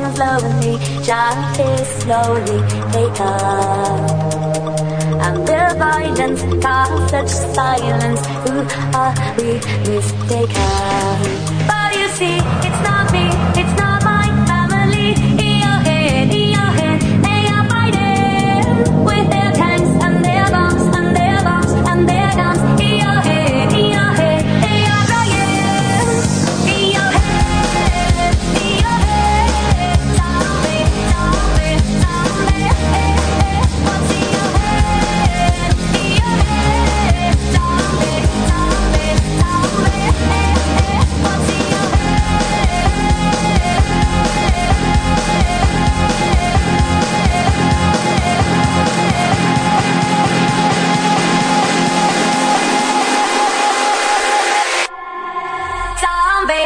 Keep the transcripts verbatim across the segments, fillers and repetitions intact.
things slowly, justice slowly taken. And the violence casts such silence. Who are we mistaken? But you see, it's not me, it's not my family. In your head, in your head, they are fighting with their tanks and their bombs and their bombs and their guns. In your head, in your head, they are crying. In your head, in your head, zombie, zombie, zombie. What's in your head? In your head, zombie, zombie, zombie. What's in your zombie.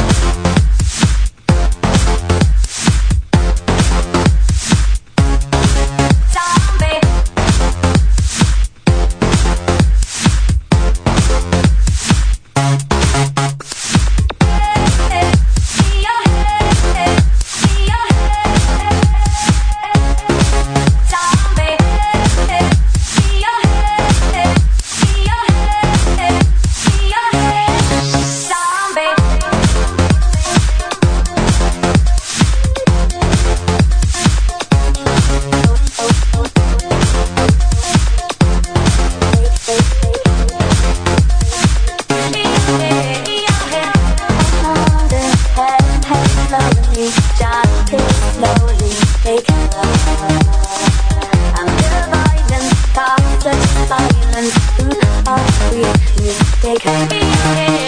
Zombie. In your head, in your head. Zombie. In your head, in your head, in your head. Zombie. Silence, who are we mistaken?